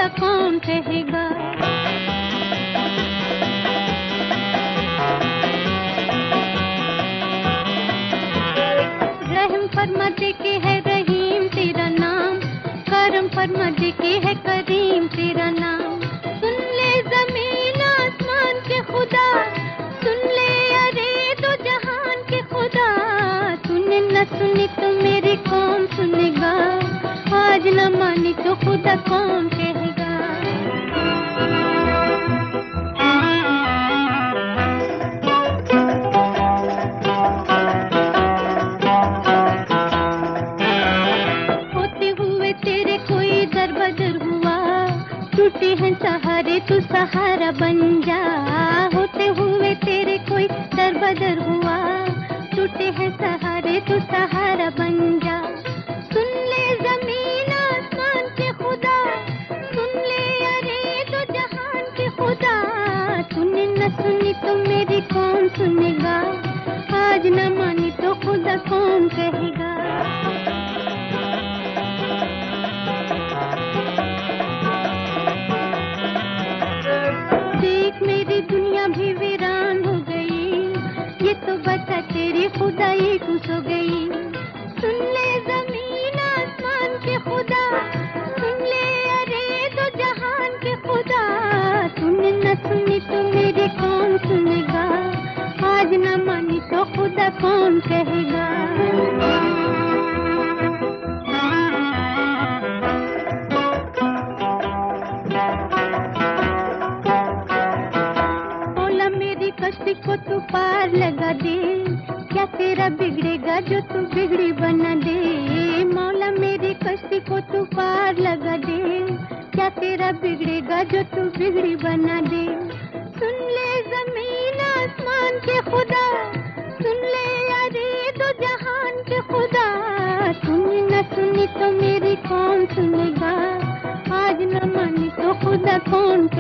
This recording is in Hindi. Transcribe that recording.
खुदा कौन कहेगा। रहम फरमा दे के है रहीम तेरा नाम, करम फरमा दे के है करीम तेरा नाम। सुन ले जमीन आसमान के खुदा, सुन ले अरे दो जहान के खुदा। तूने न सुनी तो मेरी कौन सुनेगा, आज न मानी तो खुदा कौन कहेगा। होते हुए तेरे कोई दर बदर हुआ, टूटे हैं सहारे तू सहारा बन जा। होते हुए तेरे कोई दर बदर हुआ, टूटे हैं सहारे तू सहारा बन जा। सुन ले जमीन आसमान के खुदा, सुन ले अरे दो जहान के खुदा। तूने न सुनी तो मेरी कौन सुनेगा, आज न मानी तो खुदा कौन कहेगा। देख मेरी दुनिया भी वीरान हो गई, ये तो बता तेरी खुदाई खुश हो गई। सुन ले जमीन आसमान के खुदा, सुन ले अरे दो जहान के खुदा। तूने न सुनी तो मेरी कौन सुनेगा, आज न मानी तो खुदा कौन कहेगा। मौला मेरी कश्ती को तू पार लगा दे, क्या तेरा बिगड़ेगा जो तू बिगड़ी बना दे। मौला मेरी कश्ती को तू पार लगा दे, क्या तेरा बिगड़ेगा जो तू बिगड़ी बना दे। सुन ले जमीन आसमान के खुदा, सुन ले अरे दो जहान के खुदा। तूने न सुनी तो मेरी कौन सुनेगा, आज न मानी तो खुदा कौन